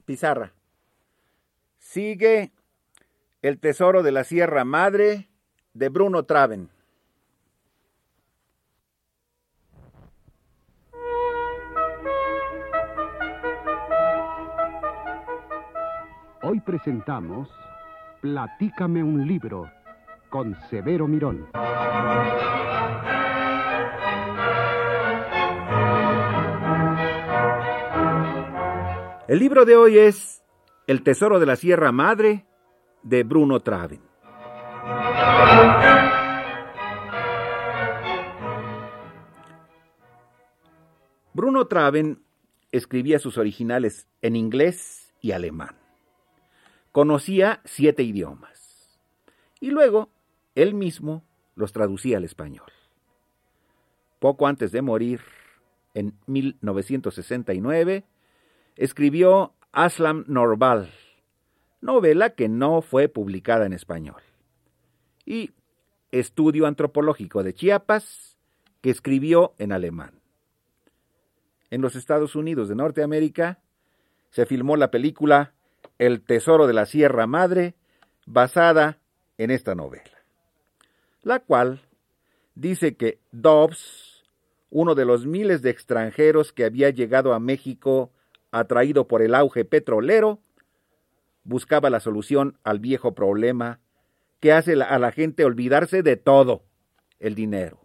Pizarra. Sigue El tesoro de la Sierra Madre, de Bruno Traven. Hoy presentamos Platícame un libro, con Severo Mirón. El libro de hoy es El tesoro de la Sierra Madre, de Bruno Traven. Bruno Traven escribía sus originales en inglés y alemán. Conocía 7 idiomas y luego él mismo los traducía al español. Poco antes de morir, en 1969, escribió Aslam Norval, novela que no fue publicada en español, y Estudio Antropológico de Chiapas, que escribió en alemán. En los Estados Unidos de Norteamérica se filmó la película El tesoro de la Sierra Madre, basada en esta novela, la cual dice que Dobbs, uno de los miles de extranjeros que había llegado a México atraído por el auge petrolero, buscaba la solución al viejo problema que hace a la gente olvidarse de todo, el dinero.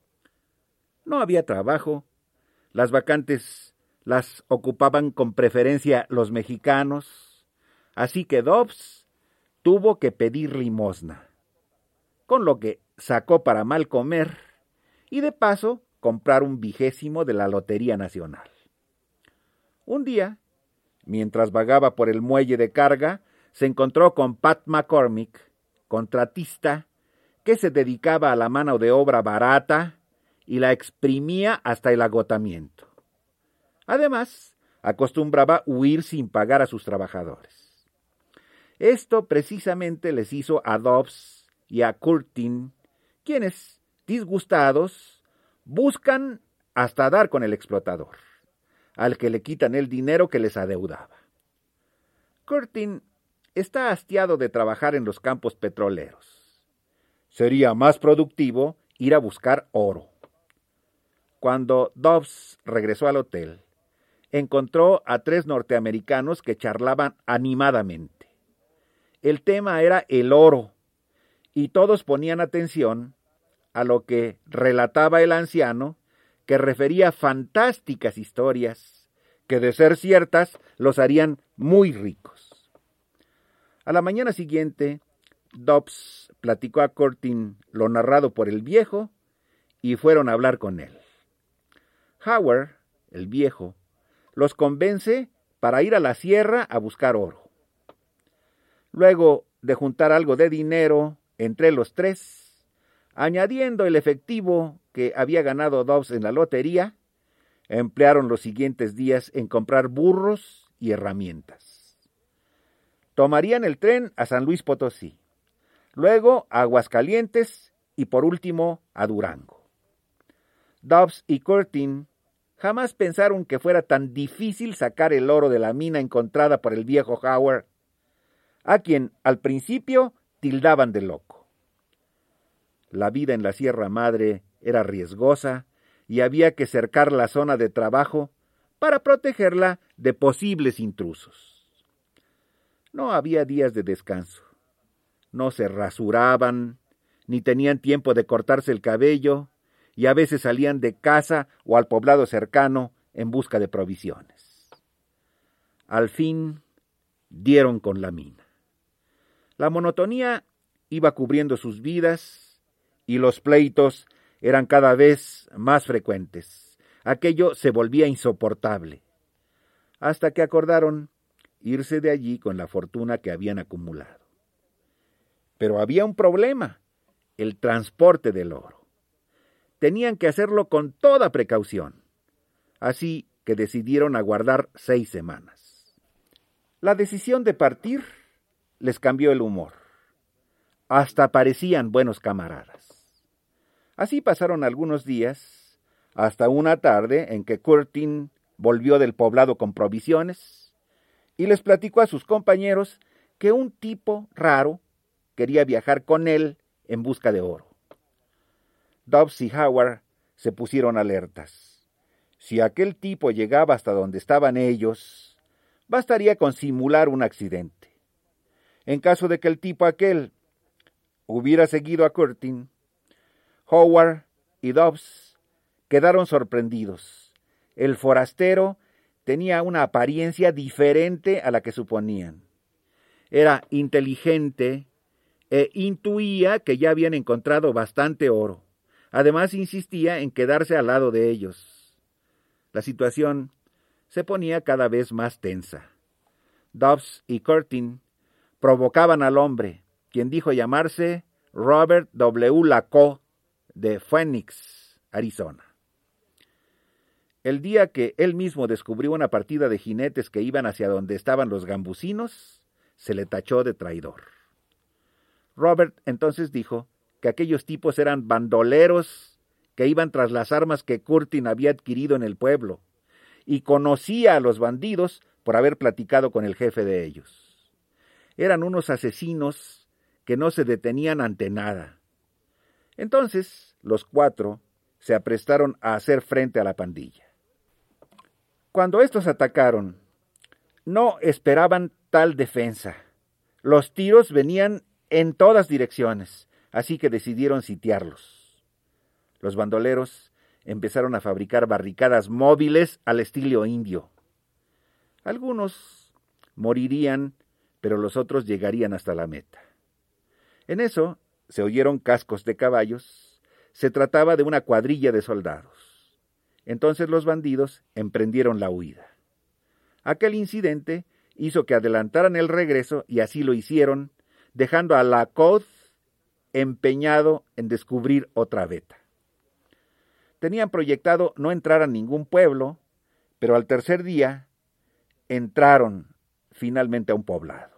No había trabajo, las vacantes las ocupaban con preferencia los mexicanos, así que Dobbs tuvo que pedir limosna, con lo que sacó para mal comer y de paso comprar un 20º de la Lotería Nacional. Un día, mientras vagaba por el muelle de carga, se encontró con Pat McCormick, contratista, que se dedicaba a la mano de obra barata y la exprimía hasta el agotamiento. Además, acostumbraba huir sin pagar a sus trabajadores. Esto precisamente les hizo a Dobbs y a Curtin, quienes, disgustados, buscan hasta dar con el explotador, al que le quitan el dinero que les adeudaba. Curtin está hastiado de trabajar en los campos petroleros. Sería más productivo ir a buscar oro. Cuando Dobbs regresó al hotel, encontró a 3 norteamericanos que charlaban animadamente. El tema era el oro, y todos ponían atención a lo que relataba el anciano, que refería fantásticas historias que, de ser ciertas, los harían muy ricos. A la mañana siguiente, Dobbs platicó a Curtin lo narrado por el viejo y fueron a hablar con él. Howard, el viejo, los convence para ir a la sierra a buscar oro. Luego de juntar algo de dinero entre los 3, añadiendo el efectivo que había ganado Dobbs en la lotería, emplearon los siguientes días en comprar burros y herramientas. Tomarían el tren a San Luis Potosí, luego a Aguascalientes y por último a Durango. Dobbs y Curtin jamás pensaron que fuera tan difícil sacar el oro de la mina encontrada por el viejo Howard, a quien al principio tildaban de loco. La vida en la Sierra Madre era riesgosa y había que cercar la zona de trabajo para protegerla de posibles intrusos. No había días de descanso. No se rasuraban, ni tenían tiempo de cortarse el cabello, y a veces salían de casa o al poblado cercano en busca de provisiones. Al fin dieron con la mina. La monotonía iba cubriendo sus vidas y los pleitos eran cada vez más frecuentes. Aquello se volvía insoportable, hasta que acordaron irse de allí con la fortuna que habían acumulado. Pero había un problema: el transporte del oro. Tenían que hacerlo con toda precaución, así que decidieron aguardar 6 semanas. La decisión de partir les cambió el humor. Hasta parecían buenos camaradas. Así pasaron algunos días, hasta una tarde en que Curtin volvió del poblado con provisiones y les platicó a sus compañeros que un tipo raro quería viajar con él en busca de oro. Dobbs y Howard se pusieron alertas. Si aquel tipo llegaba hasta donde estaban ellos, bastaría con simular un accidente. En caso de que el tipo aquel hubiera seguido a Curtin, Howard y Dobbs quedaron sorprendidos. El forastero tenía una apariencia diferente a la que suponían. Era inteligente e intuía que ya habían encontrado bastante oro. Además, insistía en quedarse al lado de ellos. La situación se ponía cada vez más tensa. Dobbs y Curtin provocaban al hombre, quien dijo llamarse Robert W. Laco, de Phoenix, Arizona. El día que él mismo descubrió una partida de jinetes que iban hacia donde estaban los gambusinos, se le tachó de traidor. Robert entonces dijo que aquellos tipos eran bandoleros que iban tras las armas que Curtin había adquirido en el pueblo, y conocía a los bandidos por haber platicado con el jefe de ellos. Eran unos asesinos que no se detenían ante nada. Entonces los 4 se aprestaron a hacer frente a la pandilla. Cuando estos atacaron, no esperaban tal defensa. Los tiros venían en todas direcciones, así que decidieron sitiarlos. Los bandoleros empezaron a fabricar barricadas móviles al estilo indio. Algunos morirían, pero los otros llegarían hasta la meta. En eso se oyeron cascos de caballos. Se trataba de una cuadrilla de soldados. Entonces los bandidos emprendieron la huida. Aquel incidente hizo que adelantaran el regreso y así lo hicieron, dejando a Lacote empeñado en descubrir otra veta. Tenían proyectado no entrar a ningún pueblo, pero al tercer día entraron finalmente a un poblado.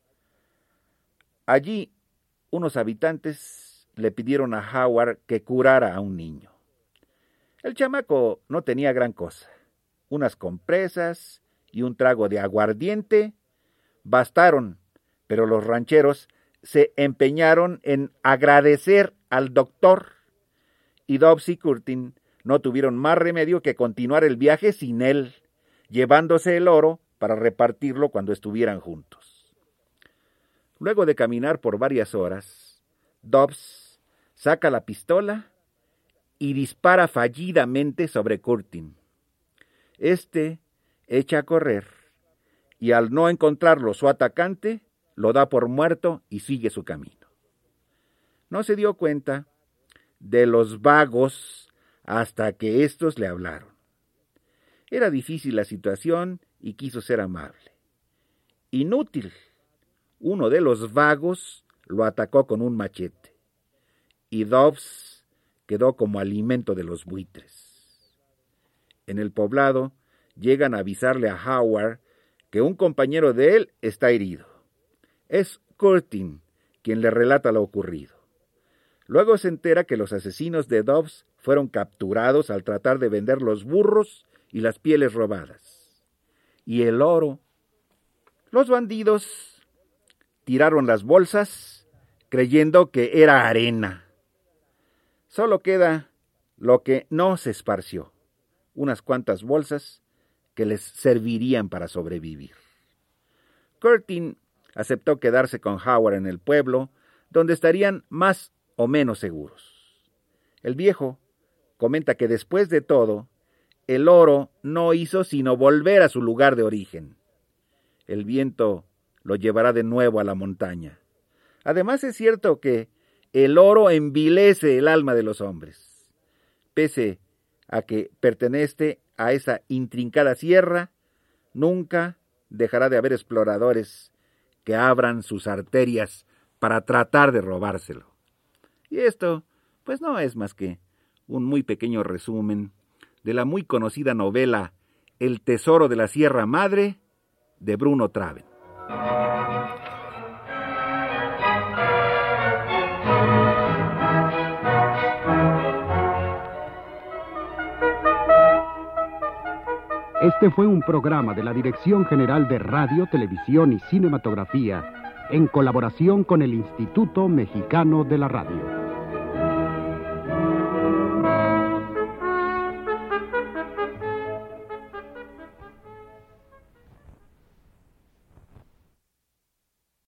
Allí unos habitantes le pidieron a Howard que curara a un niño. El chamaco no tenía gran cosa. Unas compresas y un trago de aguardiente bastaron, pero los rancheros se empeñaron en agradecer al doctor, y Dobbs y Curtin no tuvieron más remedio que continuar el viaje sin él, llevándose el oro para repartirlo cuando estuvieran juntos. Luego de caminar por varias horas, Dobbs saca la pistola y dispara fallidamente sobre Curtin. Este echa a correr y al no encontrarlo su atacante, lo da por muerto y sigue su camino. No se dio cuenta de los vagos hasta que éstos le hablaron. Era difícil la situación y quiso ser amable. Inútil. Uno de los vagos lo atacó con un machete y Dobbs quedó como alimento de los buitres. En el poblado llegan a avisarle a Howard que un compañero de él está herido. Es Curtin quien le relata lo ocurrido. Luego se entera que los asesinos de Dobbs fueron capturados al tratar de vender los burros y las pieles robadas. Y el oro. Los bandidos tiraron las bolsas creyendo que era arena. Solo queda lo que no se esparció, unas cuantas bolsas que les servirían para sobrevivir. Curtin aceptó quedarse con Howard en el pueblo, donde estarían más o menos seguros. El viejo comenta que después de todo, el oro no hizo sino volver a su lugar de origen. El viento lo llevará de nuevo a la montaña. Además es cierto que el oro envilece el alma de los hombres. Pese a que pertenece a esa intrincada sierra, nunca dejará de haber exploradores que abran sus arterias para tratar de robárselo. Y esto, pues no es más que un muy pequeño resumen de la muy conocida novela El tesoro de la Sierra Madre, de Bruno Traven. Este fue un programa de la Dirección General de Radio, Televisión y Cinematografía, en colaboración con el Instituto Mexicano de la Radio.